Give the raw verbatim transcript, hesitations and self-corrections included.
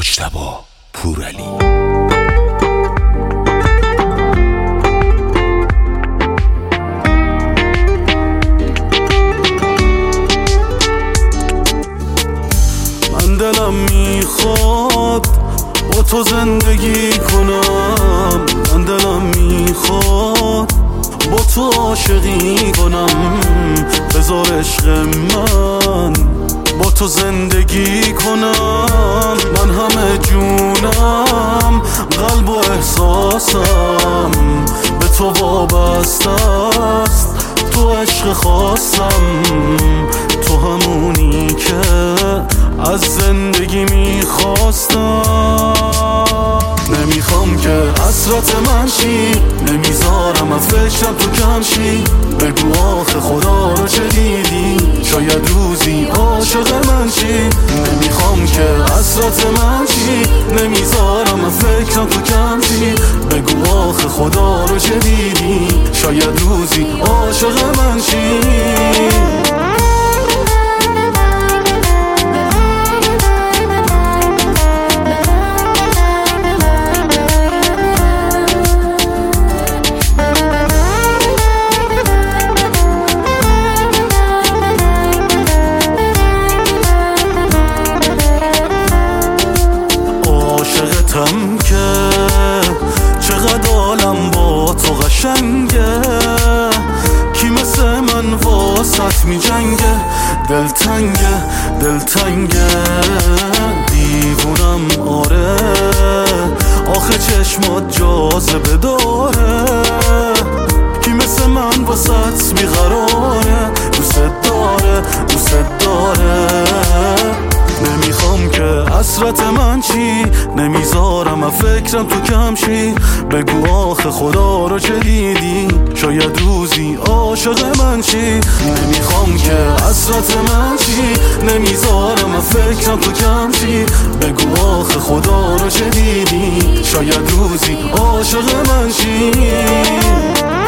مجتبی پورعلی. من دلم میخواد با تو زندگی کنم، من دلم میخواد با تو عاشقی کنم. بذار عشق من با تو زندگی کنم. من همه جونم، قلب و احساسم به تو وابسته است. تو عشق خواستم، تو همونی که از زندگی میخواستم. نمیخوام که حسرت من شی، نمیذارم از فکرم تو کم شی. بگو آخه خدا رو چه دیدی، شاید روزی عاشق من شی. نمیخوام که حسرت من شی، نمیذارم از فکرم تو کم شی. بگو آخه خدا رو چه دیدی، شاید روزی عاشق من شی. عاشقتم که چقدر عالم با تو قشنگه. کی مثل من واسط می جنگه، دلتنگه دلتنگه. دیوونم آره، آخه چشمات جاذبه داره. کی مثل من واسط بیقراره، دوست داره دوست داره. نمیخوام که حسرت من چی، نمیذارم از فکرم تو کم شی. بگو آخه خدا رو چه دیدی، شاید روزی عاشق من شی. نمیخوام که حسرت من چی، نمیذارم از فکرم تو کم شی. بگو آخه خدا رو چه دیدی، شاید روزی عاشق من شی.